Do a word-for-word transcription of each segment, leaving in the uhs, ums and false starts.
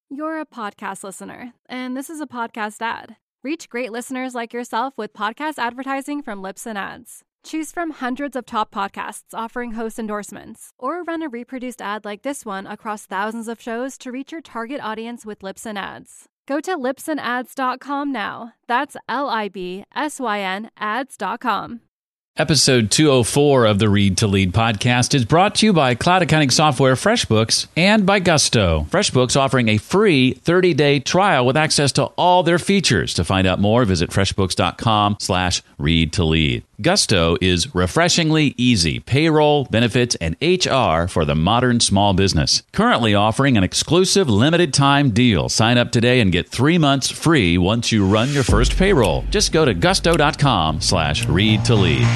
You're a podcast listener, and this is a podcast ad. Reach great listeners like yourself with podcast advertising from Libsyn Ads. Choose from hundreds of top podcasts offering host endorsements, or run a reproduced ad like this one across thousands of shows to reach your target audience with Libsyn Ads. Go to libsyn ads dot com now. That's L I B S Y N ads dot com. Episode two oh four of the Read to Lead podcast is brought to you by cloud accounting software FreshBooks and by Gusto. FreshBooks offering a free thirty-day trial with access to all their features. To find out more, visit freshbooks.com slash read to lead. Gusto is refreshingly easy payroll, benefits, and H R for the modern small business. Currently offering an exclusive limited time deal. Sign up today and get three months free once you run your first payroll. Just go to gusto.com slash read to lead.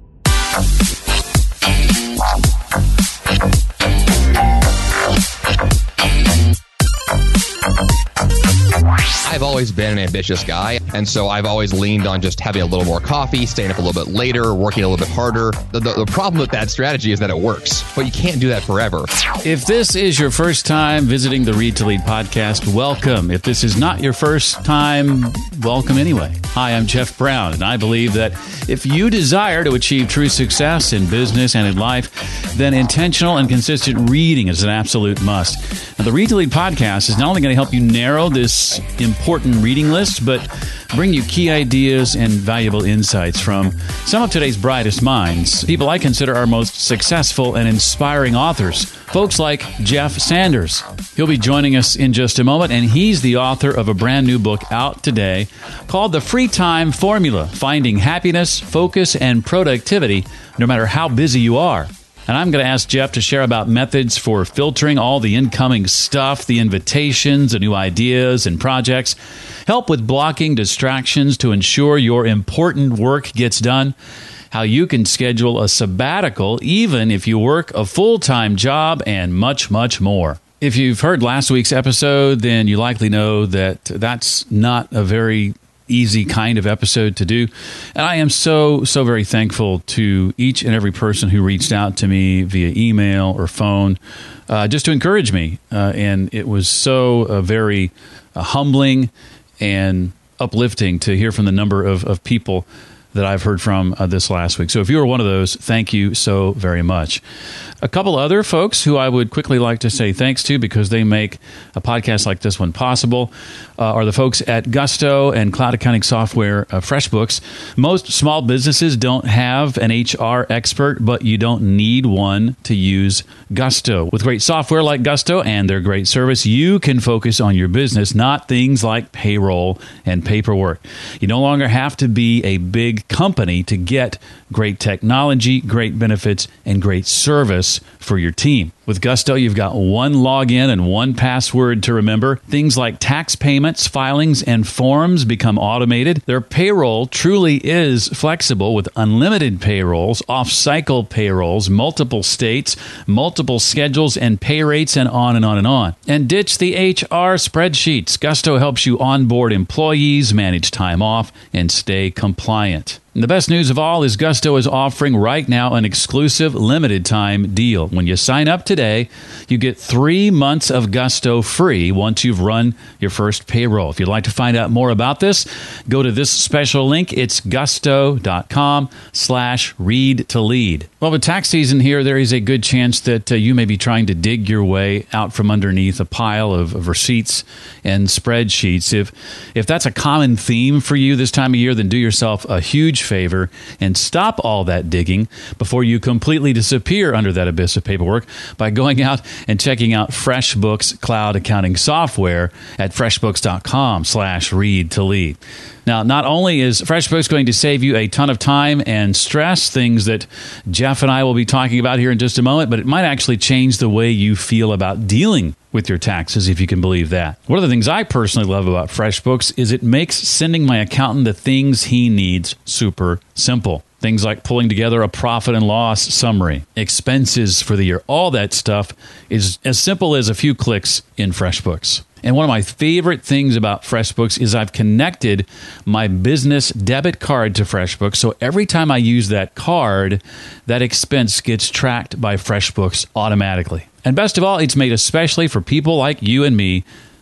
I've always been an ambitious guy, and so I've always leaned on just having a little more coffee, staying up a little bit later, working a little bit harder. The, the, the problem with that strategy is that it works, but you can't do that forever. If this is your first time visiting the Read to Lead podcast, welcome. If this is not your first time, welcome anyway. Hi, I'm Jeff Brown, and I believe that if you desire to achieve true success in business and in life, then intentional and consistent reading is an absolute must. Now, the Read to Lead podcast is not only going to help you narrow this important reading list, but bring you key ideas and valuable insights from some of today's brightest minds, people I consider our most successful and inspiring authors, folks like Jeff Sanders. He'll be joining us in just a moment, and he's the author of a brand new book out today called The Free Time Formula, Finding Happiness, Focus, and Productivity, no matter how busy you are. And I'm going to ask Jeff to share about methods for filtering all the incoming stuff, the invitations, the new ideas and projects, help with blocking distractions to ensure your important work gets done, how you can schedule a sabbatical even if you work a full-time job, and much, much more. If you've heard last week's episode, then you likely know that that's not a very easy kind of episode to do. And I am so, so very thankful to each and every person who reached out to me via email or phone uh, just to encourage me. Uh, and it was so uh, very uh, humbling and uplifting to hear from the number of, of people that I've heard from uh, this last week. So if you were one of those, thank you so very much. A couple other folks who I would quickly like to say thanks to because they make a podcast like this one possible uh, are the folks at Gusto and cloud accounting software uh, FreshBooks. Most small businesses don't have an H R expert, but you don't need one to use Gusto. With great software like Gusto and their great service, you can focus on your business, not things like payroll and paperwork. You no longer have to be a big company to get great technology, great benefits, and great service for your team. With Gusto, you've got one login and one password to remember. Things like tax payments, filings, and forms become automated. Their payroll truly is flexible with unlimited payrolls, off-cycle payrolls, multiple states, multiple schedules and pay rates, and on and on and on. And ditch the H R spreadsheets. Gusto helps you onboard employees, manage time off, and stay compliant. And the best news of all is Gusto is offering right now an exclusive limited time deal. When you sign up today, you get three months of Gusto free once you've run your first payroll. If you'd like to find out more about this, go to this special link. It's gusto.com slash read to lead. Well, with tax season here, there is a good chance that uh, you may be trying to dig your way out from underneath a pile of, of receipts and spreadsheets. If, if that's a common theme for you this time of year, then do yourself a huge favor and stop all that digging before you completely disappear under that abyss of paperwork by going out and checking out FreshBooks cloud accounting software at freshbooks.com slash read to lead. Now, not only is FreshBooks going to save you a ton of time and stress, things that Jeff and I will be talking about here in just a moment, but it might actually change the way you feel about dealing with your taxes, if you can believe that. One of the things I personally love about FreshBooks is it makes sending my accountant the things he needs super simple. Things like pulling together a profit and loss summary, expenses for the year, all that stuff is as simple as a few clicks in FreshBooks. And one of my favorite things about FreshBooks is I've connected my business debit card to FreshBooks. So every time I use that card, that expense gets tracked by FreshBooks automatically. And best of all, it's made especially for people like you and me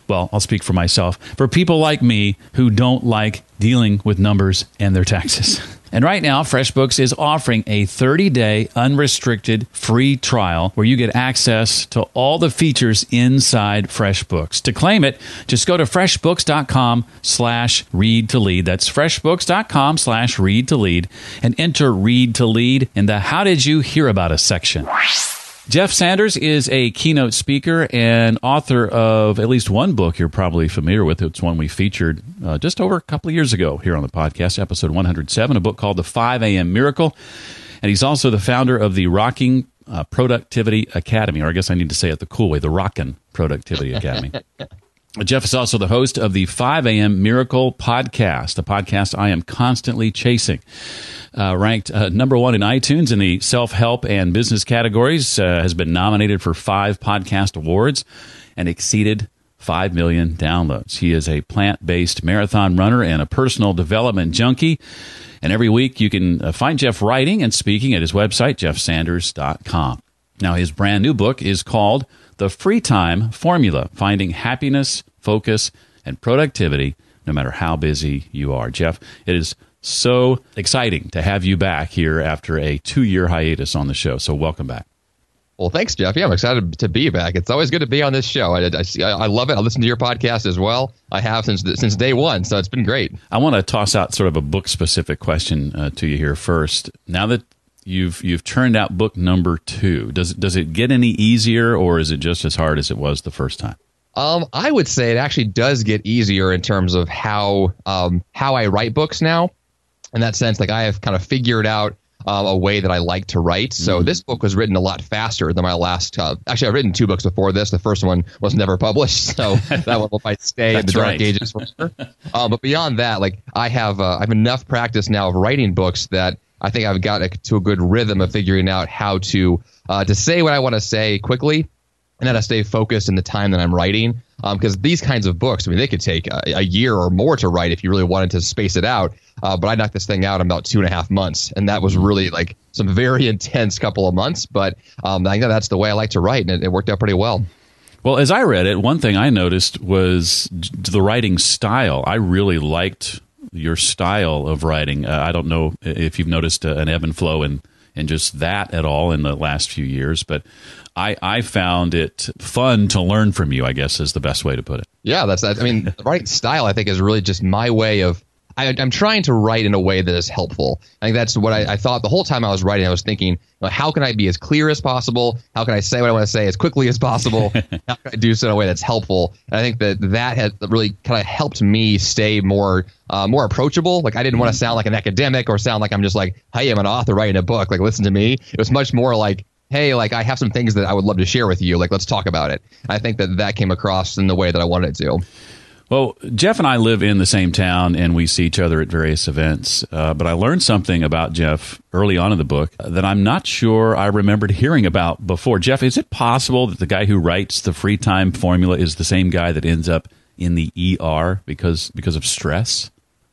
Well, I'll speak for myself. For people like me who don't like dealing with numbers and their taxes. And right now, FreshBooks is offering a thirty-day unrestricted free trial where you get access to all the features inside FreshBooks. To claim it, just go to freshbooks.com slash read to lead. That's freshbooks.com slash read to lead and enter read to lead in the How Did You Hear About Us section. Jeff Sanders is a keynote speaker and author of at least one book you're probably familiar with. It's one we featured uh, just over a couple of years ago here on the podcast, episode one hundred seven, a book called The five a.m. Miracle. And he's also the founder of the Rocking uh, Productivity Academy, or I guess I need to say it the cool way, the Rockin' Productivity Academy. Jeff is also the host of the five a.m. Miracle podcast, a podcast I am constantly chasing. Uh, ranked uh, number one in iTunes in the self-help and business categories, uh, has been nominated for five podcast awards and exceeded five million downloads. He is a plant-based marathon runner and a personal development junkie. And every week you can uh, find Jeff writing and speaking at his website, jeff sanders dot com. Now, his brand new book is called The Free Time Formula, Finding Happiness, Focus, and Productivity, no matter how busy you are. Jeff, it is so exciting to have you back here after a two-year hiatus on the show. So welcome back. Well, thanks, Jeff. Yeah, I'm excited to be back. It's always good to be on this show. I, I, I love it. I listen to your podcast as well. I have since since day one, so it's been great. I want to toss out sort of a book-specific question uh, to you here first. Now that you've you've churned out book number two, does does it get any easier, or is it just as hard as it was the first time? Um, I would say it actually does get easier in terms of how um, how I write books now. In that sense, like I have kind of figured out um, a way that I like to write. So mm-hmm. this book was written a lot faster than my last. Uh, actually, I've written two books before this. The first one was never published, so that one might stay in the dark right. ages forever. Uh, but beyond that, like I have, uh, I have enough practice now of writing books that I think I've got a, to a good rhythm of figuring out how to uh, to say what I want to say quickly, and how to stay focused in the time that I'm writing. Because um, these kinds of books, I mean, they could take a, a year or more to write if you really wanted to space it out. Uh, but I knocked this thing out in about two and a half months. And that was really like some very intense couple of months. But um, I think that's the way I like to write. And it, it worked out pretty well. Well, as I read it, one thing I noticed was the writing style. I really liked your style of writing. Uh, I don't know if you've noticed uh, an ebb and flow in, in just that at all in the last few years. But I, I found it fun to learn from you, I guess, is the best way to put it. Yeah, that's that. I mean, the writing style, I think, is really just my way of I, I'm trying to write in a way that is helpful. I think that's what I, I thought the whole time I was writing. I was thinking, you know, how can I be as clear as possible? How can I say what I want to say as quickly as possible? How can I do so in a way that's helpful? And I think that that has really kind of helped me stay more uh, more approachable. Like I didn't want to sound like an academic or sound like I'm just like, hey, I'm an author writing a book. Like, listen to me. It was much more like, hey, like I have some things that I would love to share with you. Like, let's talk about it. I think that that came across in the way that I wanted it to. Well, Jeff and I live in the same town, and we see each other at various events. Uh, but I learned something about Jeff early on in the book that I'm not sure I remembered hearing about before. Jeff, is it possible that the guy who writes the free time formula is the same guy that ends up in the E R because because of stress?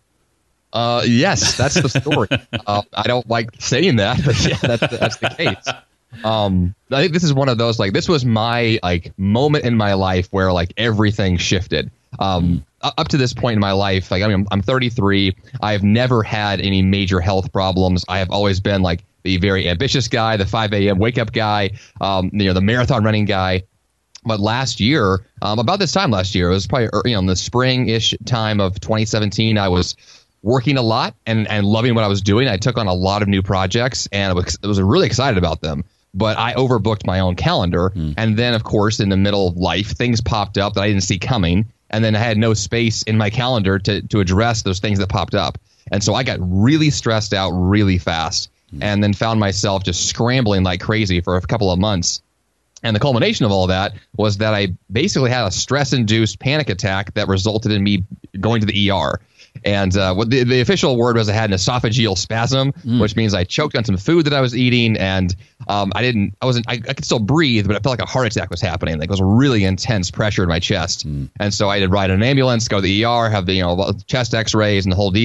Uh, yes, that's the story. uh, I don't like saying that, but yeah, that's, that's the case. Um, I think this is one of those, like, this was my like moment in my life where like everything shifted. Um, up to this point in my life, like I mean, I'm, I'm thirty-three. I've never had any major health problems. I have always been like the very ambitious guy, the five a.m. wake up guy, um, you know, the marathon running guy. But last year, um, about this time last year, it was probably, you know, in the spring-ish time of twenty seventeen, I was working a lot and, and loving what I was doing. I took on a lot of new projects, and I was, I was really excited about them. But I overbooked my own calendar. Mm. And then, of course, in the middle of life, things popped up that I didn't see coming. And then I had no space in my calendar to, to address those things that popped up. And so I got really stressed out really fast, mm. and then found myself just scrambling like crazy for a couple of months. And the culmination of all that was that I basically had a stress-induced panic attack that resulted in me going to the E R. And uh, what the, the official word was I had an esophageal spasm, mm. which means I choked on some food that I was eating, and um, I didn't. I wasn't. I, I could still breathe, but I felt like a heart attack was happening. Like it was really intense pressure in my chest, mm. and so I had to ride an ambulance, go to the E R, have the you know chest X-rays and the whole deal.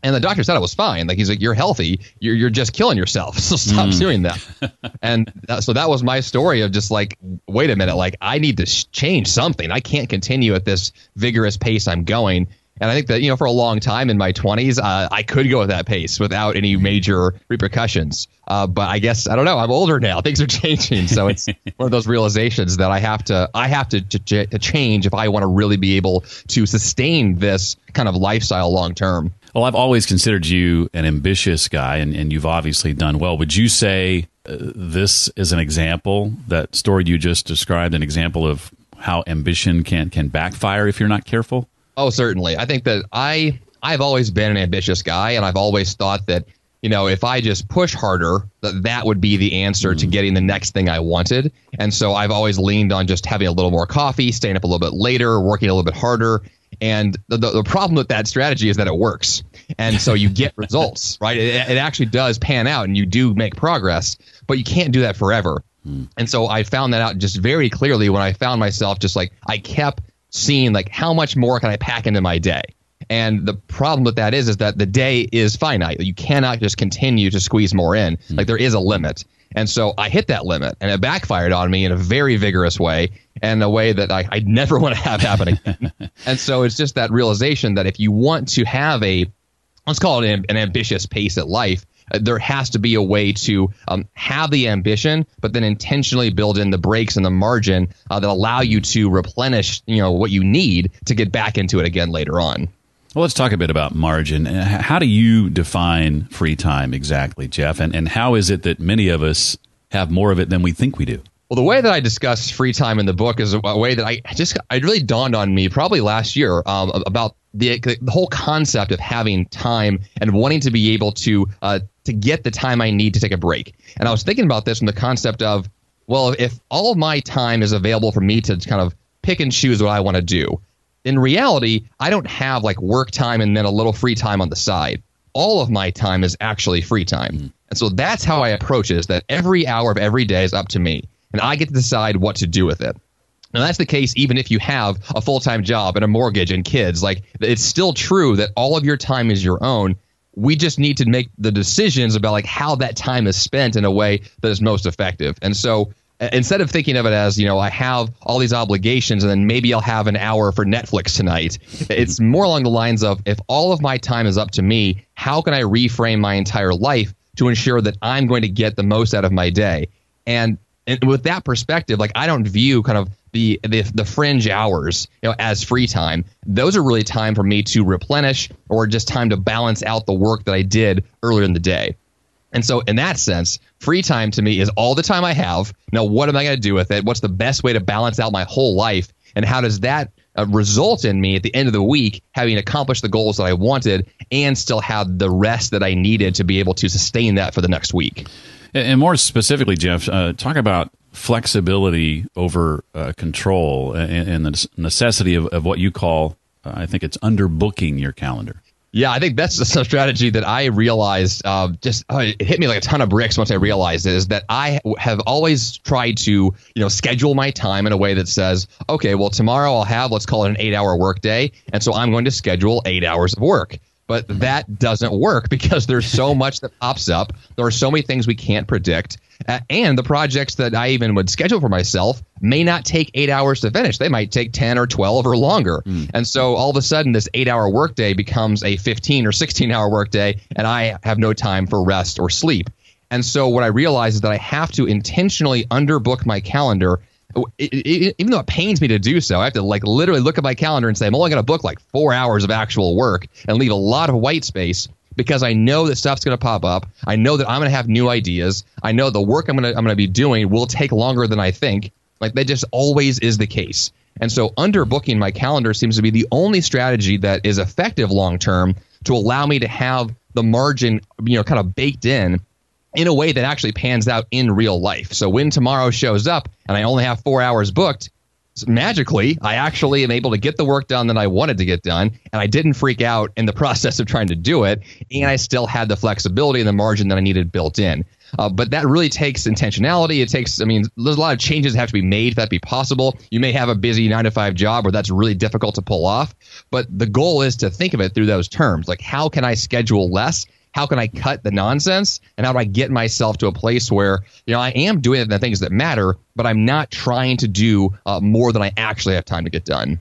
And the doctor said I was fine. Like, he's like, you're healthy. You're you're just killing yourself. So stop mm. doing that. And that, so that was my story of just like, wait a minute, like I need to sh- change something. I can't continue at this vigorous pace I'm going. And I think that, you know, for a long time in my twenties, uh, I could go at that pace without any major repercussions. Uh, but I guess, I don't know, I'm older now. Things are changing. So it's one of those realizations that I have to I have to, to, to change if I want to really be able to sustain this kind of lifestyle long term. Well, I've always considered you an ambitious guy, and, and you've obviously done well. Would you say uh, this is an example, that story you just described, an example of how ambition can, can backfire if you're not careful? Oh, certainly. I think that I, I've always been an ambitious guy, and I've always thought that, you know, if I just push harder, that that would be the answer mm. to getting the next thing I wanted. And so I've always leaned on just having a little more coffee, staying up a little bit later, working a little bit harder. And the, the, the problem with that strategy is that it works. And so you get results, right? It, it actually does pan out, and you do make progress, but you can't do that forever. Mm. And so I found that out just very clearly when I found myself just like, I kept seeing like, how much more can I pack into my day? And the problem with that is, is that the day is finite. You cannot just continue to squeeze more in. Mm. Like, there is a limit. And so I hit that limit, and it backfired on me in a very vigorous way, and a way that I, I never want to have happen again. And so it's just that realization that if you want to have a, let's call it an, an ambitious pace at life, uh, there has to be a way to um, have the ambition, but then intentionally build in the brakes and the margin uh, that allow you to replenish, you know, what you need to get back into it again later on. Well, let's talk a bit about margin. How do you define free time exactly, Jeff? And and how is it that many of us have more of it than we think we do? Well, the way that I discuss free time in the book is a, a way that I just, it really dawned on me probably last year um, about the, the whole concept of having time and wanting to be able to uh, to get the time I need to take a break. And I was thinking about this from the concept of, well, if all of my time is available for me to kind of pick and choose what I want to do, in reality, I don't have like work time and then a little free time on the side. All of my time is actually free time. Mm. And so that's how I approach it, is that every hour of every day is up to me, and I get to decide what to do with it. Now, that's the case even if you have a full-time job and a mortgage and kids. Like, it's still true that all of your time is your own. We just need to make the decisions about like how that time is spent in a way that is most effective. And so instead of thinking of it as, you know, I have all these obligations and then maybe I'll have an hour for Netflix tonight, it's more along the lines of, if all of my time is up to me, how can I reframe my entire life to ensure that I'm going to get the most out of my day? And, and with that perspective, like, I don't view kind of the, the the fringe hours, you know, as free time. Those are really time for me to replenish, or just time to balance out the work that I did earlier in the day. And so in that sense, free time to me is all the time I have. Now, what am I going to do with it? What's the best way to balance out my whole life? And how does that uh, result in me at the end of the week having accomplished the goals that I wanted and still have the rest that I needed to be able to sustain that for the next week? And more specifically, Jeff, uh, talk about flexibility over uh, control and, and the necessity of, of what you call, uh, I think it's underbooking your calendar. Yeah, I think that's a strategy that I realized uh, just uh, it hit me like a ton of bricks once I realized it, is that I have always tried to, you know, schedule my time in a way that says, okay, well, tomorrow I'll have, let's call it an eight hour work day. And so I'm going to schedule eight hours of work. But that doesn't work because there's so much that pops up. There are so many things we can't predict. Uh, and the projects that I even would schedule for myself may not take eight hours to finish. They might take ten or twelve or longer. Mm. And so all of a sudden, this eight hour workday becomes a fifteen or sixteen hour workday, and I have no time for rest or sleep. And so what I realized is that I have to intentionally underbook my calendar. It, it, even though it pains me to do so, I have to like literally look at my calendar and say, I'm only going to book like four hours of actual work and leave a lot of white space, because I know that stuff's going to pop up. I know that I'm going to have new ideas. I know the work I'm going to I'm going to be doing will take longer than I think. Like, that just always is the case. And so underbooking my calendar seems to be the only strategy that is effective long term to allow me to have the margin, you know, kind of baked in in a way that actually pans out in real life. So when tomorrow shows up and I only have four hours booked, magically, I actually am able to get the work done that I wanted to get done, and I didn't freak out in the process of trying to do it, and I still had the flexibility and the margin that I needed built in. Uh, but that really takes intentionality. It takes, I mean, there's a lot of changes that have to be made for that to be possible. You may have a busy nine to five job where that's really difficult to pull off. But the goal is to think of it through those terms. Like, how can I schedule less? How can I cut the nonsense? And how do I get myself to a place where, you know, I am doing the things that matter, but I'm not trying to do uh, more than I actually have time to get done.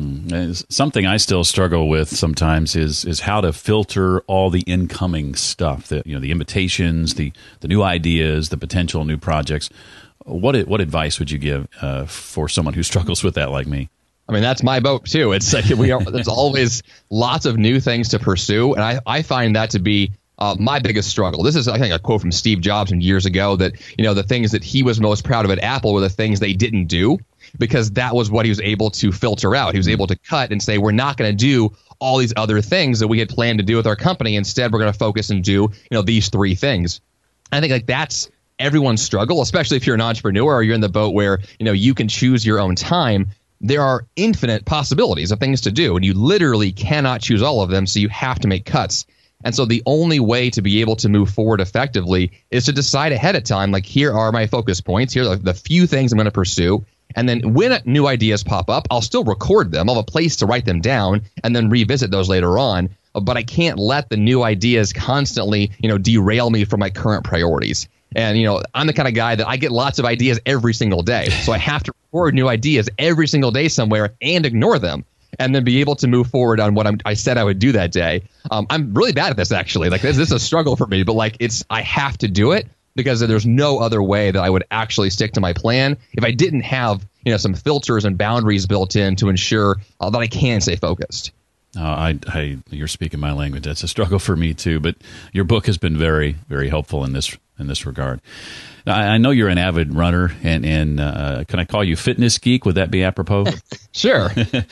Mm. Something I still struggle with sometimes is is how to filter all the incoming stuff, the you know the invitations, the the new ideas, the potential new projects. What what advice would you give uh, for someone who struggles with that like me? I mean, that's my boat too. It's like we are, there's always lots of new things to pursue, and I I find that to be Uh, my biggest struggle. This is, I think, a quote from Steve Jobs from years ago that, you know, the things that he was most proud of at Apple were the things they didn't do, because that was what he was able to filter out. He was able to cut and say, we're not going to do all these other things that we had planned to do with our company. Instead, we're going to focus and do, you know, these three things. I think like that's everyone's struggle, especially if you're an entrepreneur or you're in the boat where, you know, you can choose your own time. There are infinite possibilities of things to do, and you literally cannot choose all of them. So you have to make cuts. And so the only way to be able to move forward effectively is to decide ahead of time, like, here are my focus points. Here are the few things I'm going to pursue. And then when new ideas pop up, I'll still record them. I'll have a place to write them down and then revisit those later on. But I can't let the new ideas constantly, you know, derail me from my current priorities. And, you know, I'm the kind of guy that I get lots of ideas every single day. So I have to record new ideas every single day somewhere and ignore them, and then be able to move forward on what I'm, I said I would do that day. Um, I'm really bad at this, actually. Like, this, this is a struggle for me, but like, it's, I have to do it because there's no other way that I would actually stick to my plan if I didn't have, you know, some filters and boundaries built in to ensure uh, that I can stay focused. Uh, I, I, you're speaking my language. That's a struggle for me too. But your book has been very, very helpful in this in this regard. Now, I know you're an avid runner, and and uh, can I call you fitness geek? Would that be apropos? Sure.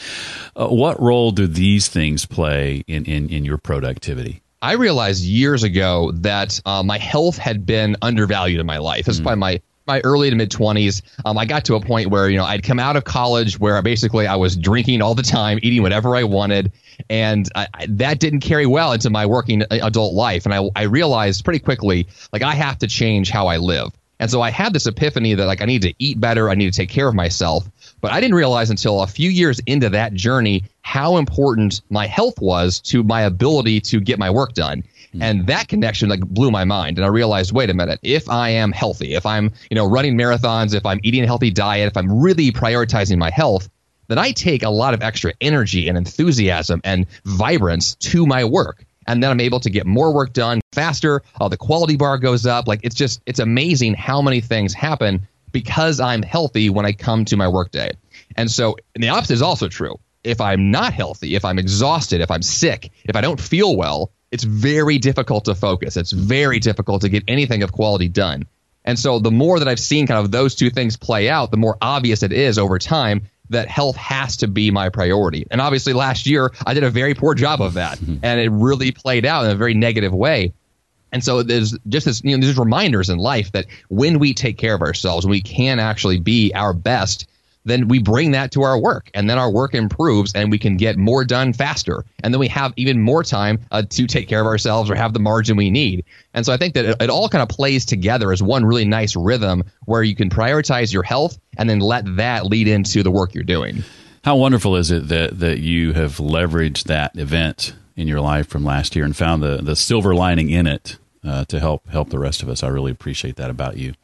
uh, what role do these things play in, in, in your productivity? I realized years ago that uh, my health had been undervalued in my life. This is mm. by my my early to mid twenties. Um, I got to a point where, you know, I'd come out of college where basically I was drinking all the time, eating whatever I wanted. And I, I, that didn't carry well into my working adult life. And I, I realized pretty quickly, like, I have to change how I live. And so I had this epiphany that, like, I need to eat better. I need to take care of myself. But I didn't realize until a few years into that journey how important my health was to my ability to get my work done. Mm-hmm. And that connection, like, blew my mind. And I realized, wait a minute, if I am healthy, if I'm, you know, running marathons, if I'm eating a healthy diet, if I'm really prioritizing my health, then I take a lot of extra energy and enthusiasm and vibrance to my work. And then I'm able to get more work done faster. Uh, the quality bar goes up. Like, it's just, it's amazing how many things happen because I'm healthy when I come to my workday. And so, and the opposite is also true. If I'm not healthy, if I'm exhausted, if I'm sick, if I don't feel well, it's very difficult to focus. It's very difficult to get anything of quality done. And so the more that I've seen kind of those two things play out, the more obvious it is over time that health has to be my priority. And obviously last year, I did a very poor job of that. And it really played out in a very negative way. And so there's just this, you know, there's reminders in life that when we take care of ourselves, we can actually be our best, then we bring that to our work, and then our work improves and we can get more done faster. And then we have even more time uh, to take care of ourselves or have the margin we need. And so I think that it, it all kind of plays together as one really nice rhythm where you can prioritize your health and then let that lead into the work you're doing. How wonderful is it that, that you have leveraged that event in your life from last year and found the, the silver lining in it uh, to help help the rest of us. I really appreciate that about you.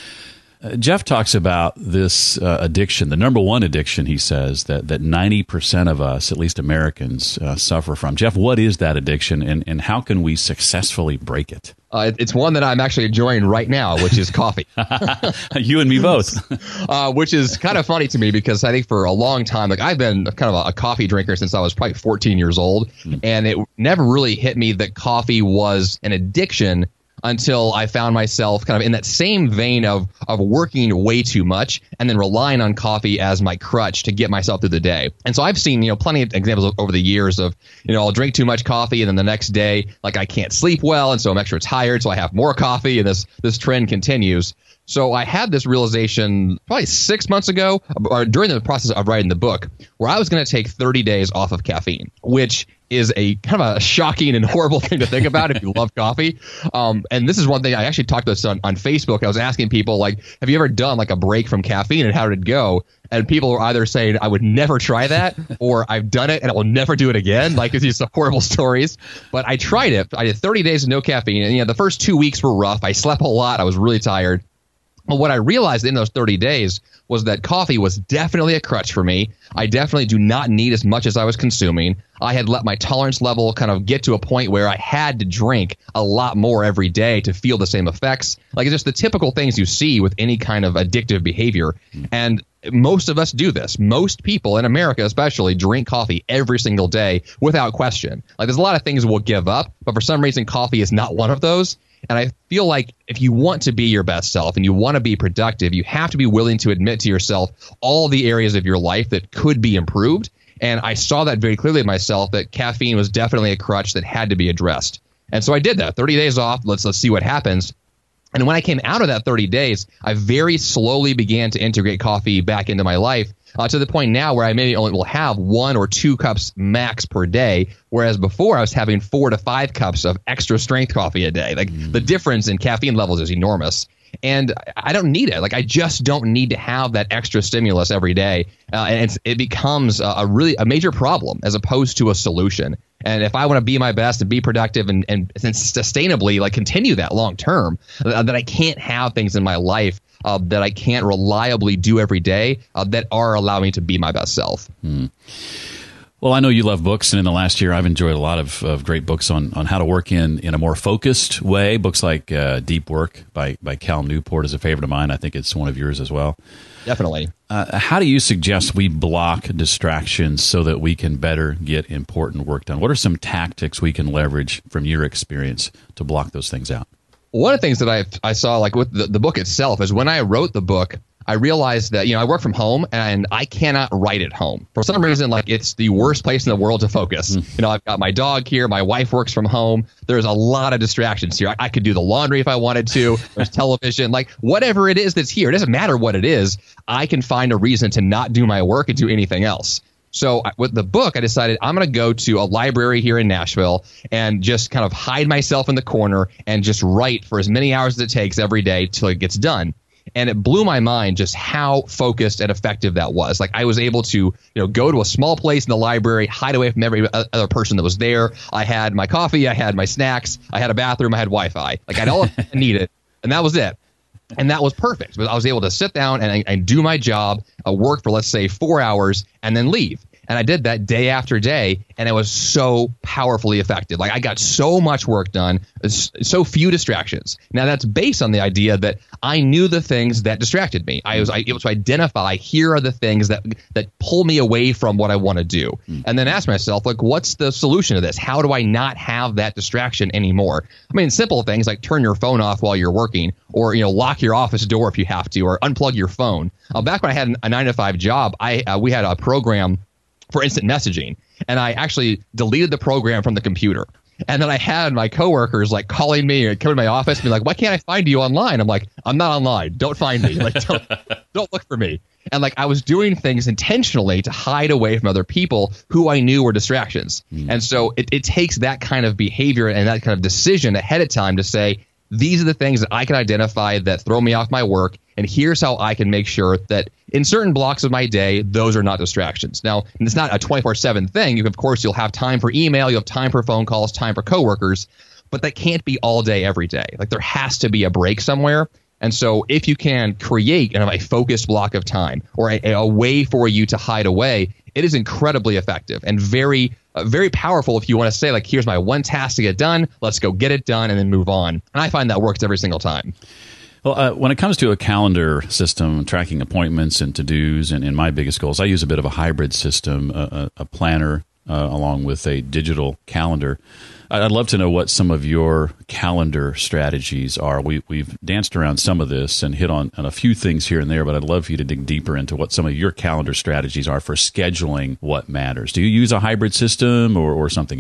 Uh, Jeff talks about this uh, addiction, the number one addiction, he says, that, that ninety percent of us, at least Americans, uh, suffer from. Jeff, what is that addiction, and, and how can we successfully break it? Uh, it's one that I'm actually enjoying right now, which is coffee. You and me both. uh, which is kind of funny to me because I think for a long time, like I've been kind of a, a coffee drinker since I was probably fourteen years old. Mm. And it never really hit me that coffee was an addiction until I found myself kind of in that same vein of of working way too much and then relying on coffee as my crutch to get myself through the day. And so I've seen, you know, plenty of examples over the years of, you know, I'll drink too much coffee and then the next day, like I can't sleep well. And so I'm extra tired. So I have more coffee and this this trend continues. So I had this realization probably six months ago or during the process of writing the book where I was going to take thirty days off of caffeine, which is a kind of a shocking and horrible thing to think about if you love coffee. Um, and this is one thing I actually talked about this on, on Facebook. I was asking people, like, have you ever done like a break from caffeine and how did it go? And people were either saying, I would never try that, or I've done it and I will never do it again. Like, it's just horrible stories. But I tried it. I did thirty days of no caffeine. And, you know, the first two weeks were rough. I slept a lot. I was really tired. But what I realized in those thirty days was that coffee was definitely a crutch for me. I definitely do not need as much as I was consuming. I had let my tolerance level kind of get to a point where I had to drink a lot more every day to feel the same effects. Like, it's just the typical things you see with any kind of addictive behavior. And most of us do this. Most people in America especially drink coffee every single day without question. Like, there's a lot of things we'll give up, but for some reason coffee is not one of those. And I feel like if you want to be your best self and you want to be productive, you have to be willing to admit to yourself all the areas of your life that could be improved. And I saw that very clearly in myself, that caffeine was definitely a crutch that had to be addressed. And so I did that. thirty days off. Let's let's see what happens. And when I came out of that thirty days, I very slowly began to integrate coffee back into my life, uh, to the point now where I maybe only will have one or two cups max per day, whereas before I was having four to five cups of extra strength coffee a day. Like, mm. the difference in caffeine levels is enormous. And I don't need it. Like, I just don't need to have that extra stimulus every day. Uh, and it's, it becomes a, a really a major problem as opposed to a solution. And if I want to be my best and be productive and, and, and sustainably like continue that long term, uh, that I can't have things in my life uh, that I can't reliably do every day uh, that are allowing me to be my best self. Hmm. Well, I know you love books, and in the last year, I've enjoyed a lot of, of great books on, on how to work in, in a more focused way. Books like uh, Deep Work by, by Cal Newport is a favorite of mine. I think it's one of yours as well. Definitely. Uh, how do you suggest we block distractions so that we can better get important work done? What are some tactics we can leverage from your experience to block those things out? One of the things that I I saw, like with the, the book itself, is when I wrote the book, I realized that, you know, I work from home and I cannot write at home. For some reason, like, it's the worst place in the world to focus. Mm. You know, I've got my dog here. My wife works from home. There's a lot of distractions here. I, I could do the laundry if I wanted to. There's television, like whatever it is that's here. It doesn't matter what it is. I can find a reason to not do my work and do anything else. So with the book, I decided I'm going to go to a library here in Nashville and just kind of hide myself in the corner and just write for as many hours as it takes every day till it gets done. And it blew my mind just how focused and effective that was. Like, I was able to, you know, go to a small place in the library, hide away from every other person that was there. I had my coffee, I had my snacks, I had a bathroom, I had Wi-Fi. Like, I had all I needed, and that was it. And that was perfect. But I was able to sit down and, and do my job, uh, work for, let's say, four hours, and then leave. And I did that day after day, and it was so powerfully effective. Like, I got so much work done, so few distractions. Now, that's based on the idea that I knew the things that distracted me. I was able to identify, here are the things that that pull me away from what I want to do. Mm. And then ask myself, like, what's the solution to this? How do I not have that distraction anymore? I mean, simple things like turn your phone off while you're working, or, you know, lock your office door if you have to, or unplug your phone. Uh, back when I had a nine to five job, I uh, we had a program for instant messaging, and I actually deleted the program from the computer. And then I had my coworkers like calling me or coming to my office and be like, why can't I find you online? I'm like, I'm not online. Don't find me. Like, don't, don't look for me. And like, I was doing things intentionally to hide away from other people who I knew were distractions. Mm. And so it, it takes that kind of behavior and that kind of decision ahead of time to say, these are the things that I can identify that throw me off my work, and here's how I can make sure that in certain blocks of my day, those are not distractions. Now, it's not a twenty-four seven thing. You, of course, you'll have time for email, you'll have time for phone calls, time for coworkers, but that can't be all day, every day. Like, there has to be a break somewhere. And so if you can create kind of a focused block of time or a, a way for you to hide away, it is incredibly effective and very, uh, very powerful if you want to say, like, here's my one task to get done. Let's go get it done and then move on. And I find that works every single time. Well, uh, when it comes to a calendar system, tracking appointments and to-dos and, and my biggest goals, I use a bit of a hybrid system, a, a, a planner uh, along with a digital calendar. I'd love to know what some of your calendar strategies are. We, we've danced around some of this and hit on, on a few things here and there, but I'd love for you to dig deeper into what some of your calendar strategies are for scheduling what matters. Do you use a hybrid system or, or something else?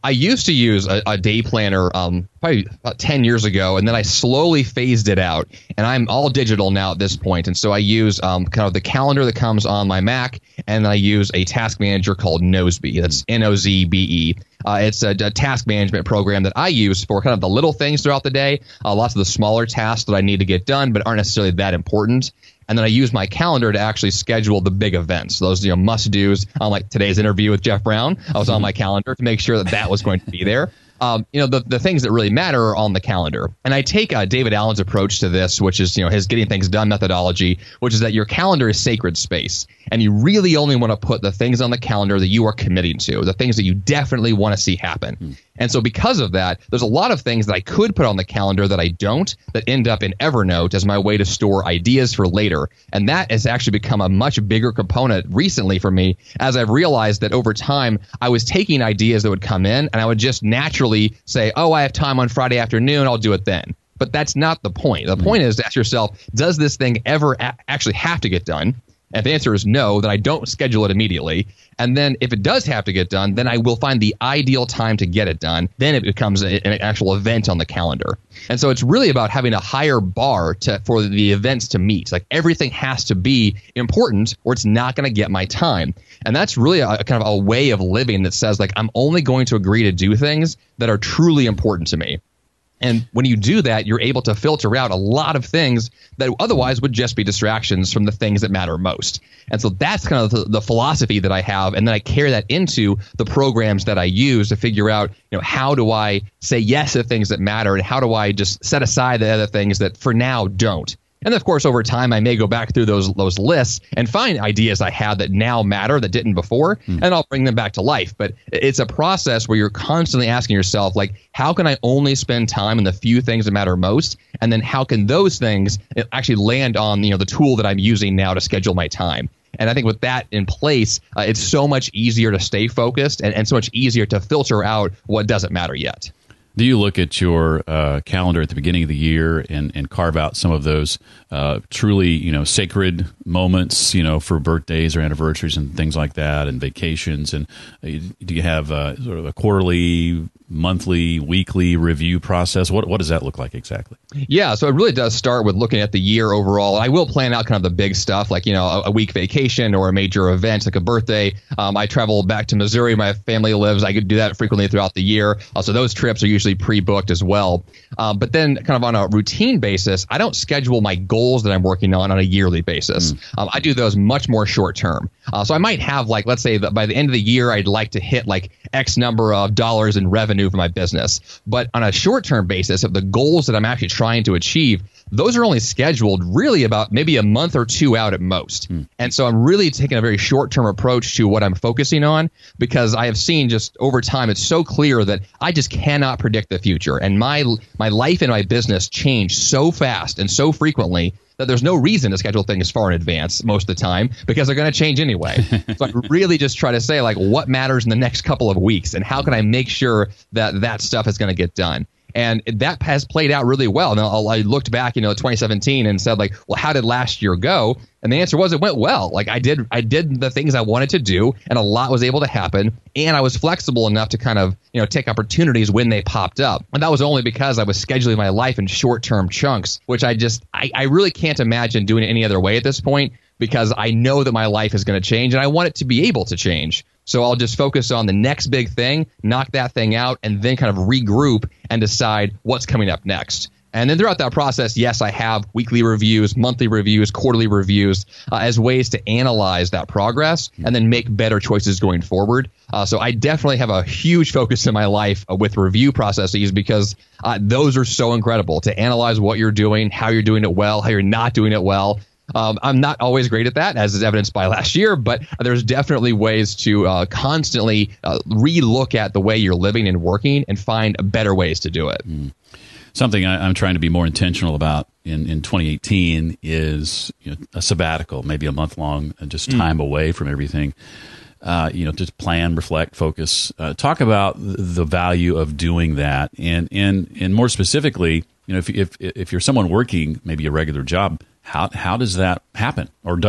I used to use a, a day planner um, probably about ten years ago, and then I slowly phased it out. And I'm all digital now at this point. And so I use um, kind of the calendar that comes on my Mac, and I use a task manager called Nozbe. That's N O Z B E. Uh, it's a, a task management program that I use for kind of the little things throughout the day, uh, lots of the smaller tasks that I need to get done but aren't necessarily that important. And then I use my calendar to actually schedule the big events, those you know must-dos. Um, like today's interview with Jeff Brown, I was on my calendar to make sure that that was going to be there. Um, you know, the, the things that really matter are on the calendar. And I take uh, David Allen's approach to this, which is, you know, his getting things done methodology, which is that your calendar is sacred space. And you really only want to put the things on the calendar that you are committing to, the things that you definitely want to see happen. Mm. And so because of that, there's a lot of things that I could put on the calendar that I don't, that end up in Evernote as my way to store ideas for later. And that has actually become a much bigger component recently for me, as I've realized that over time, I was taking ideas that would come in and I would just naturally say, oh, I have time on Friday afternoon, I'll do it then. But that's not the point. The mm. point is to ask yourself, does this thing ever a- actually have to get done? And if the answer is no, then I don't schedule it immediately. And then if it does have to get done, then I will find the ideal time to get it done. Then it becomes a, an actual event on the calendar. And so it's really about having a higher bar to, for the events to meet. Like everything has to be important or it's not going to get my time. And that's really a, a kind of a way of living that says, like, I'm only going to agree to do things that are truly important to me. And when you do that, you're able to filter out a lot of things that otherwise would just be distractions from the things that matter most. And so that's kind of the, the philosophy that I have. And then I carry that into the programs that I use to figure out, you know, how do I say yes to things that matter and how do I just set aside the other things that for now don't. And of course, over time, I may go back through those those lists and find ideas I had that now matter that didn't before, mm. and I'll bring them back to life. But it's a process where you're constantly asking yourself, like, how can I only spend time on the few things that matter most? And then how can those things actually land on, you know, the tool that I'm using now to schedule my time? And I think with that in place, uh, it's so much easier to stay focused and, and so much easier to filter out what doesn't matter yet. Do you look at your uh, calendar at the beginning of the year and, and carve out some of those uh, truly, you know, sacred moments, you know, for birthdays or anniversaries and things like that, and vacations? And uh, do you have uh, sort of a quarterly, monthly, weekly review process? What what does that look like exactly? Yeah, so it really does start with looking at the year overall. I will plan out kind of the big stuff, like, you know, a, a week vacation or a major event like a birthday. Um, I travel back to Missouri. My family lives. I could do that frequently throughout the year. Also, those trips are usually pre-booked as well. Um, but then kind of on a routine basis, I don't schedule my goals that I'm working on on a yearly basis. Mm. Um, I do those much more short term. Uh, so I might have, like, let's say that by the end of the year, I'd like to hit like X number of dollars in revenue for my business. But on a short term basis, of the goals that I'm actually trying to achieve, those are only scheduled really about maybe a month or two out at most. Hmm. And so I'm really taking a very short-term approach to what I'm focusing on, because I have seen just over time, it's so clear that I just cannot predict the future. And my my life and my business change so fast and so frequently that there's no reason to schedule things far in advance most of the time, because they're going to change anyway. So I really just try to say, like, what matters in the next couple of weeks and how can I make sure that that stuff is going to get done? And that has played out really well. Now, I looked back, you know, twenty seventeen and said, like, well, how did last year go? And the answer was it went well. Like, I did I did the things I wanted to do, and a lot was able to happen. And I was flexible enough to kind of, you know, take opportunities when they popped up. And that was only because I was scheduling my life in short-term chunks, which I just I, I really can't imagine doing it any other way at this point, because I know that my life is going to change and I want it to be able to change. So I'll just focus on the next big thing, knock that thing out, and then kind of regroup and decide what's coming up next. And then throughout that process, yes, I have weekly reviews, monthly reviews, quarterly reviews uh, as ways to analyze that progress and then make better choices going forward. Uh, so I definitely have a huge focus in my life uh, with review processes, because uh, those are so incredible to analyze what you're doing, how you're doing it well, how you're not doing it well. Um, I'm not always great at that, as is evidenced by last year, but there's definitely ways to uh, constantly uh, re-look at the way you're living and working and find better ways to do it. Mm. Something I, I'm trying to be more intentional about in, in twenty eighteen is, you know, a sabbatical, maybe a month long, just time mm. away from everything. Uh, you know, just plan, reflect, focus. Uh, talk about the value of doing that, and and and more specifically, you know, if if if you're someone working maybe a regular job, how how does that happen, or does it?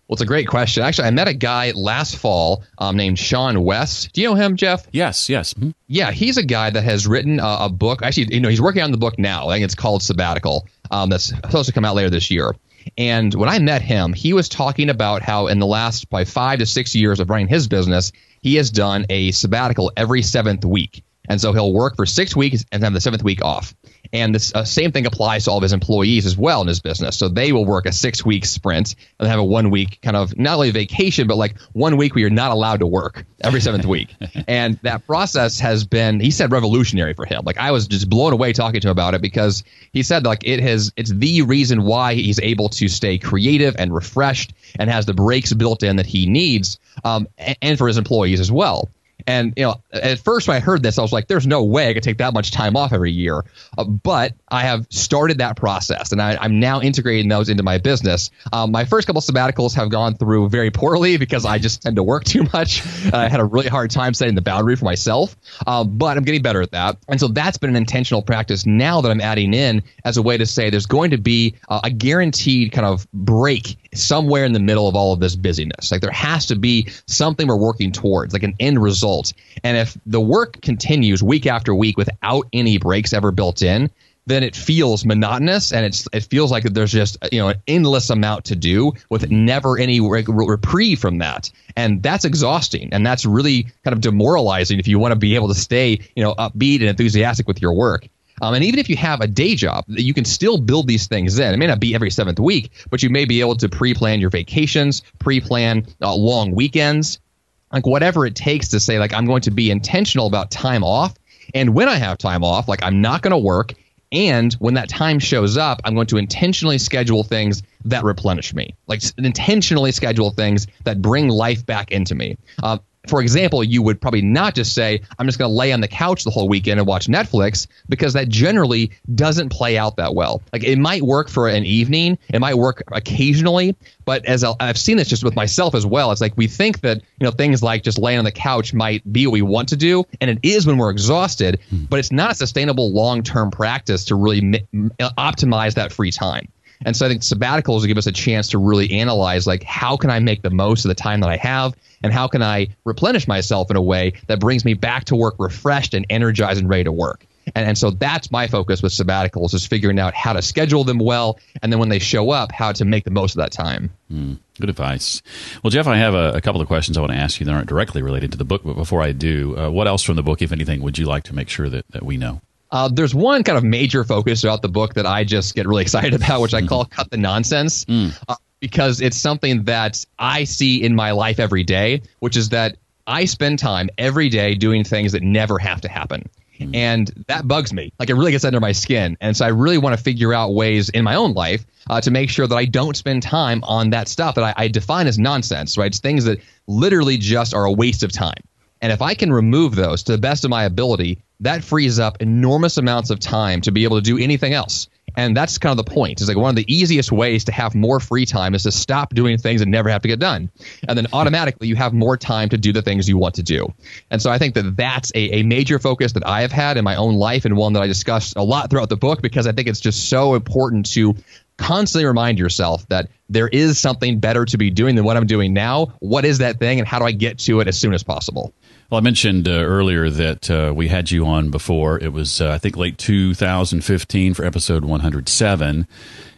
Well, it's a great question. Actually, I met a guy last fall um, named Sean West. Do you know him, Jeff? Yes, yes. Mm-hmm. Yeah, he's a guy that has written a, a book. Actually, you know, he's working on the book now. I think it's called Sabbatical. Um, that's supposed to come out later this year. And when I met him, he was talking about how in the last probably five to six years of running his business, he has done a sabbatical every seventh week. And so he'll work for six weeks and have the seventh week off. And this uh, same thing applies to all of his employees as well in his business. So they will work a six-week sprint and have a one-week kind of not only vacation, but like one week where you're not allowed to work every seventh week. And that process has been, he said, revolutionary for him. Like I was just blown away talking to him about it because he said like it has, it's the reason why he's able to stay creative and refreshed and has the breaks built in that he needs, um, and, and for his employees as well. And, you know, at first when I heard this, I was like, there's no way I could take that much time off every year. Uh, but I have started that process and I, I'm now integrating those into my business. Um, my first couple of sabbaticals have gone through very poorly because I just tend to work too much. Uh, I had a really hard time setting the boundary for myself, um, but I'm getting better at that. And so that's been an intentional practice now that I'm adding in as a way to say there's going to be uh, a guaranteed kind of break somewhere in the middle of all of this busyness. Like there has to be something we're working towards, like an end result. And if the work continues week after week without any breaks ever built in, then it feels monotonous and it's it feels like there's just, you know, an endless amount to do with never any re- reprieve from that. And that's exhausting. And that's really kind of demoralizing if you want to be able to stay, you know, upbeat and enthusiastic with your work. Um, and even if you have a day job, you can still build these things in. It may not be every seventh week, but you may be able to pre-plan your vacations, pre-plan uh, long weekends, like whatever it takes to say, like, I'm going to be intentional about time off. And when I have time off, like I'm not going to work. And when that time shows up, I'm going to intentionally schedule things that replenish me, like intentionally schedule things that bring life back into me. Uh, For example, you would probably not just say, I'm just going to lay on the couch the whole weekend and watch Netflix, because that generally doesn't play out that well. Like it might work for an evening. It might work occasionally. But as I'll, I've seen this just with myself as well, it's like we think that, you know, things like just laying on the couch might be what we want to do. And it is when we're exhausted, but it's not a sustainable long-term practice to really mi- optimize that free time. And so I think sabbaticals will give us a chance to really analyze, like, how can I make the most of the time that I have, and how can I replenish myself in a way that brings me back to work refreshed and energized and ready to work. And, and so that's my focus with sabbaticals, is figuring out how to schedule them well, and then when they show up, how to make the most of that time. Mm, good advice. Well, Jeff, I have a, a couple of questions I want to ask you that aren't directly related to the book, but before I do, uh, what else from the book, if anything, would you like to make sure that, that we know? Uh, there's one kind of major focus throughout the book that I just get really excited about, which I call Cut the Nonsense, mm. uh, because it's something that I see in my life every day, which is that I spend time every day doing things that never have to happen. Mm. And that bugs me. Like, it really gets under my skin. And so I really want to figure out ways in my own life uh, to make sure that I don't spend time on that stuff that I, I define as nonsense, right? It's things that literally just are a waste of time. And if I can remove those to the best of my ability, that frees up enormous amounts of time to be able to do anything else. And that's kind of the point. It's like one of the easiest ways to have more free time is to stop doing things that never have to get done. And then automatically you have more time to do the things you want to do. And so I think that that's a, a major focus that I have had in my own life, and one that I discuss a lot throughout the book, because I think it's just so important to constantly remind yourself that there is something better to be doing than what I'm doing now. What is that thing, and how do I get to it as soon as possible? Well, I mentioned uh, earlier that uh, we had you on before. It was, uh, I think, late two thousand fifteen for episode one hundred seven.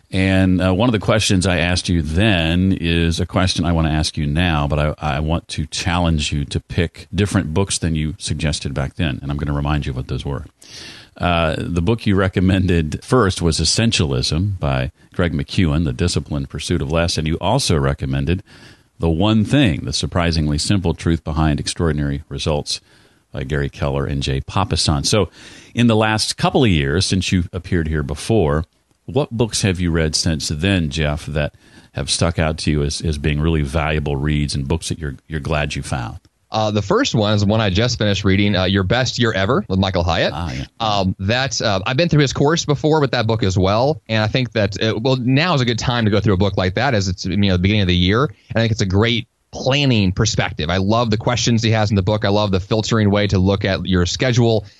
And uh, one of the questions I asked you then is a question I want to ask you now, but I, I want to challenge you to pick different books than you suggested back then. And I'm going to remind you what those were. Uh, the book you recommended first was Essentialism by Greg McKeown, The Disciplined Pursuit of Less. And you also recommended The One Thing, The Surprisingly Simple Truth Behind Extraordinary Results by Gary Keller and Jay Papasan. So in the last couple of years since you appeared here before, what books have you read since then, Jeff, that have stuck out to you as, as being really valuable reads and books that you're you're glad you found? Uh, the first one is the one I just finished reading, uh, Your Best Year Ever with Michael Hyatt. Ah, yeah. Um, that uh, I've been through his course before with that book as well, and I think that it, well, now is a good time to go through a book like that, as it's, you know, the beginning of the year. And I think it's a great planning perspective. I love the questions he has in the book. I love the filtering way to look at your schedule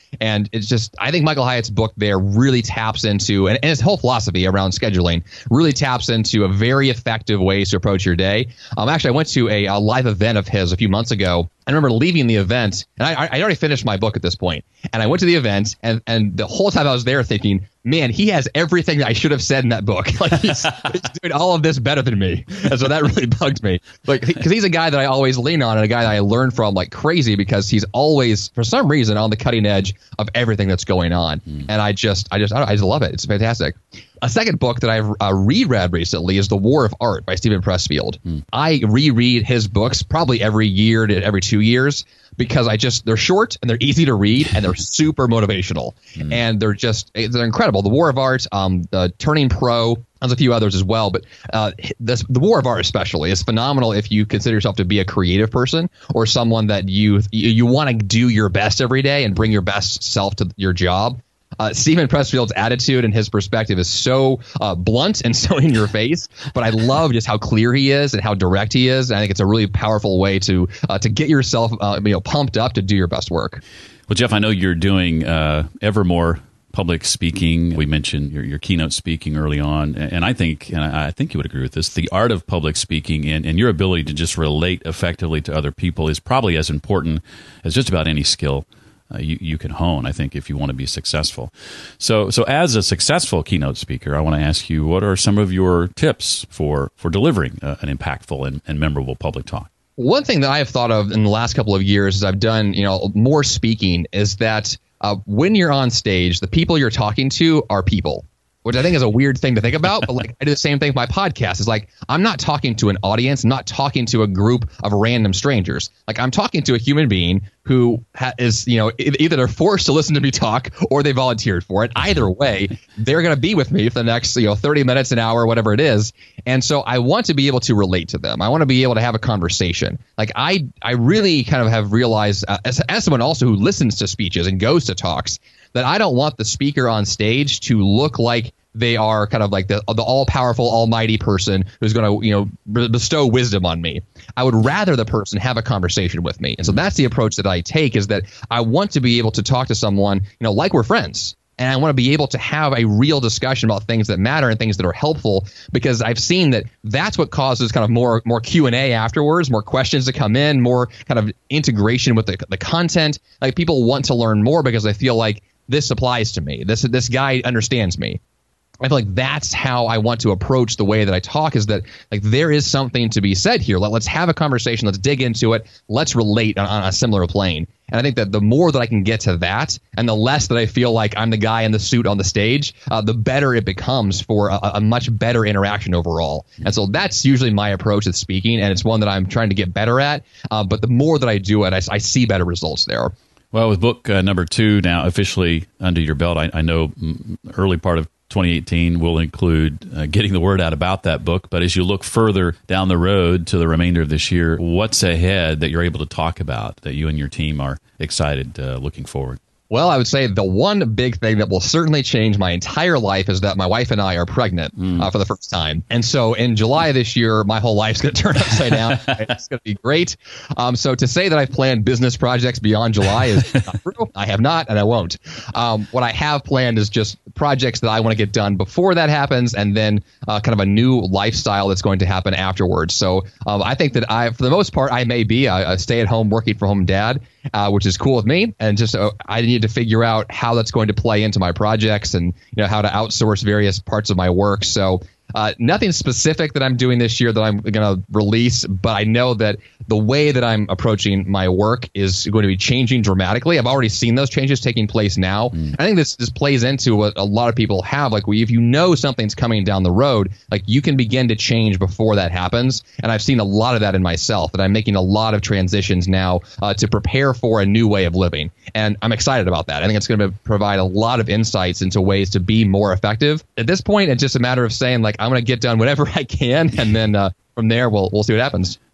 And it's just, I think Michael Hyatt's book there really taps into, and, and his whole philosophy around scheduling really taps into a very effective ways to approach your day. Um, actually, I went to a, a live event of his a few months ago. I remember leaving the event, and I, I already finished my book at this point, and I went to the event, and, and the whole time I was there thinking, man, he has everything that I should have said in that book. Like he's, he's doing all of this better than me, and so that really bugged me. Like, because he's a guy that I always lean on, and a guy that I learn from like crazy, because he's always, for some reason, on the cutting edge of everything that's going on, mm. and I just, I just, I, don't, I just love it. It's fantastic. A second book that I've uh, reread recently is The War of Art by Steven Pressfield. Hmm. I reread his books probably every year to every two years because I just, they're short and they're easy to read and they're super motivational. Hmm. And they're just, they're incredible. The War of Art, um, the Turning Pro, there's a few others as well, but uh, this, The War of Art especially is phenomenal if you consider yourself to be a creative person or someone that you you, you want to do your best every day and bring your best self to your job. Uh, Steven Pressfield's attitude and his perspective is so uh, blunt and so in your face, but I love just how clear he is and how direct he is. And I think it's a really powerful way to uh, to get yourself uh, you know pumped up to do your best work. Well, Jeff, I know you're doing uh, ever more public speaking. We mentioned your, your keynote speaking early on, and I think and I think you would agree with this. The art of public speaking and, and your ability to just relate effectively to other people is probably as important as just about any skill Uh, you, you can hone, I think, if you want to be successful. So so as a successful keynote speaker, I want to ask you, what are some of your tips for, for delivering uh, an impactful and, and memorable public talk? One thing that I have thought of in the last couple of years as I've done you know, more speaking is that uh, when you're on stage, the people you're talking to are people, which I think is a weird thing to think about. But like I do the same thing with my podcast. It's like I'm not talking to an audience, I'm not talking to a group of random strangers. Like I'm talking to a human being who ha- is, you know, either they're forced to listen to me talk or they volunteered for it. Either way, they're going to be with me for the next, you know, thirty minutes, an hour, whatever it is. And so I want to be able to relate to them. I want to be able to have a conversation. Like I, I really kind of have realized uh, as, as someone also who listens to speeches and goes to talks, that I don't want the speaker on stage to look like they are kind of like the the all-powerful, almighty person who's going to, you know, bestow wisdom on me. I would rather the person have a conversation with me. And so that's the approach that I take, is that I want to be able to talk to someone, you know, like we're friends. And I want to be able to have a real discussion about things that matter and things that are helpful, because I've seen that that's what causes kind of more more Q and A afterwards, more questions to come in, more kind of integration with the, the content. Like people want to learn more because they feel like this applies to me. This this guy understands me. I feel like that's how I want to approach the way that I talk, is that like there is something to be said here. Let, let's have a conversation. Let's dig into it. Let's relate on, on a similar plane. And I think that the more that I can get to that, and the less that I feel like I'm the guy in the suit on the stage, uh, the better it becomes for a, a much better interaction overall. And so that's usually my approach with speaking, and it's one that I'm trying to get better at. Uh, but the more that I do it, I, I see better results there. Well, with book uh, number two now officially under your belt, I, I know early part of twenty eighteen will include uh, getting the word out about that book. But as you look further down the road to the remainder of this year, what's ahead that you're able to talk about, that you and your team are excited uh, looking forward? Well, I would say the one big thing that will certainly change my entire life is that my wife and I are pregnant mm. uh, for the first time. And so in July of this year, my whole life's going to turn upside down. It's going to be great. Um, so to say that I've planned business projects beyond July is not true. I have not, and I won't. Um, what I have planned is just projects that I want to get done before that happens, and then uh, kind of a new lifestyle that's going to happen afterwards. So um, I think that I, for the most part, I may be a, a stay-at-home, working-from-home dad, uh, which is cool with me. And just uh, I need to figure out how that's going to play into my projects, and you know how to outsource various parts of my work. So uh, nothing specific that I'm doing this year that I'm going to release, but I know that the way that I'm approaching my work is going to be changing dramatically. I've already seen those changes taking place now. Mm. I think this this plays into what a lot of people have. Like, if you know something's coming down the road, like you can begin to change before that happens. And I've seen a lot of that in myself, that I'm making a lot of transitions now uh, to prepare for a new way of living. And I'm excited about that. I think it's going to provide a lot of insights into ways to be more effective. At this point, it's just a matter of saying, like, I'm going to get done whatever I can, and then uh, from there, we'll we'll see what happens.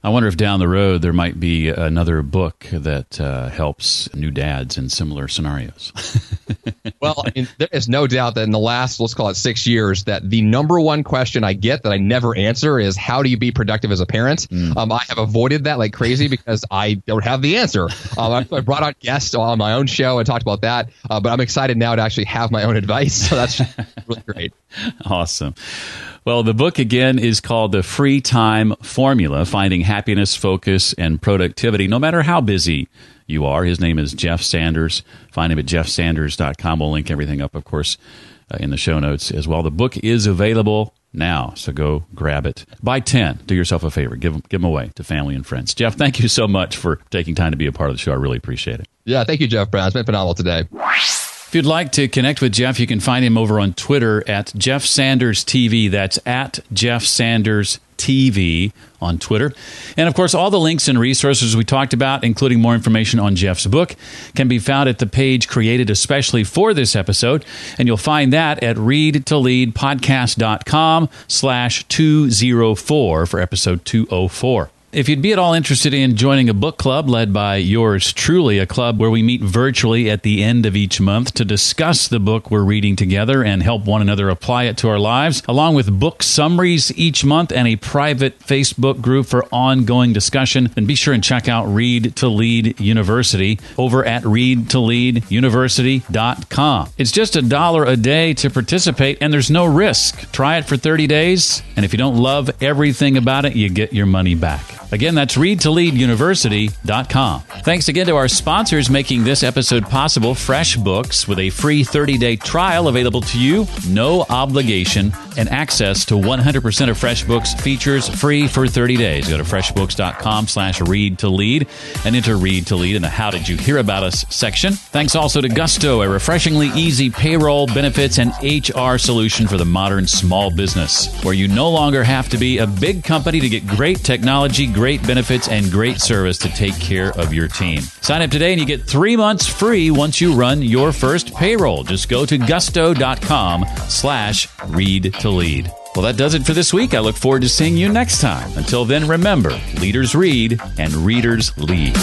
I wonder if down the road there might be another book that uh, helps new dads in similar scenarios. Well, I mean, there is no doubt that in the last, let's call it six years, that the number one question I get that I never answer is, how do you be productive as a parent? Mm. Um, I have avoided that like crazy because I don't have the answer. Um, I brought on guests on my own show and talked about that, uh, but I'm excited now to actually have my own advice. So that's really great. Awesome. Well, the book, again, is called The Free Time Formula, Finding Happiness, Focus, and Productivity, no matter how busy you are. His name is Jeff Sanders. Find him at jeff sanders dot com. We'll link everything up, of course, uh, in the show notes as well. The book is available now, so go grab it. Buy ten. Do yourself a favor. Give them, give them away to family and friends. Jeff, thank you so much for taking time to be a part of the show. I really appreciate it. Yeah, thank you, Jeff Brown. It's been phenomenal today. If you'd like to connect with Jeff, you can find him over on Twitter at Jeff Sanders T V. That's at Jeff Sanders T V on Twitter. And of course, all the links and resources we talked about, including more information on Jeff's book, can be found at the page created especially for this episode. And you'll find that at read to lead podcast dot com slash two oh four for episode two oh four. If you'd be at all interested in joining a book club led by yours truly, a club where we meet virtually at the end of each month to discuss the book we're reading together and help one another apply it to our lives, along with book summaries each month and a private Facebook group for ongoing discussion, then be sure and check out Read to Lead University over at read to lead university dot com. It's just a dollar a day to participate, and there's no risk. Try it for thirty days, and if you don't love everything about it, you get your money back. Again, that's read to lead university dot com. Thanks again to our sponsors making this episode possible. FreshBooks, with a free thirty-day trial available to you, no obligation, and access to one hundred percent of FreshBooks features free for thirty days. Go to freshbooks dot com slash read to lead and enter Read to Lead in the How Did You Hear About Us section. Thanks also to Gusto, a refreshingly easy payroll, benefits, and H R solution for the modern small business, where you no longer have to be a big company to get great technology, great benefits, and great service to take care of your team. Sign up today and you get three months free once you run your first payroll. Just go to gusto dot com slash read to lead. Well, that does it for this week. I look forward to seeing you next time. Until then, remember, leaders read and readers lead.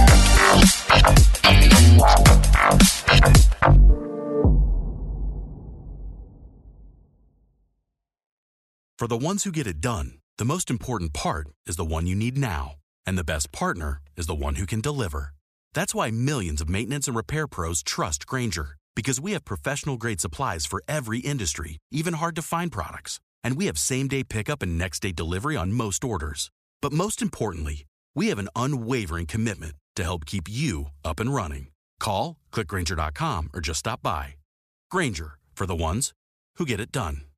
For the ones who get it done, the most important part is the one you need now. And the best partner is the one who can deliver. That's why millions of maintenance and repair pros trust Grainger, because we have professional-grade supplies for every industry, even hard-to-find products. And we have same-day pickup and next-day delivery on most orders. But most importantly, we have an unwavering commitment to help keep you up and running. Call, click Grainger dot com, or just stop by. Grainger, for the ones who get it done.